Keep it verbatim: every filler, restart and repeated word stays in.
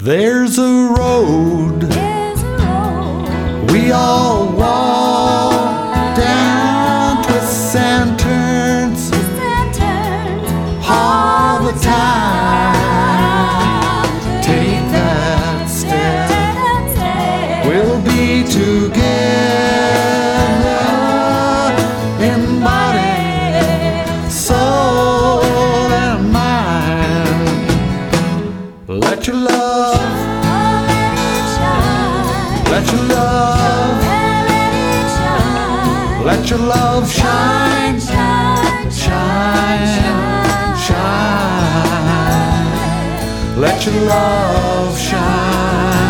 There's a road, There's a road we all walk down, twists and turns twists and turns all the time. Take that step, that step. we'll be together in body, soul, and mind. Let your love, let your love, let your love shine, shine, shine. Let your love shine.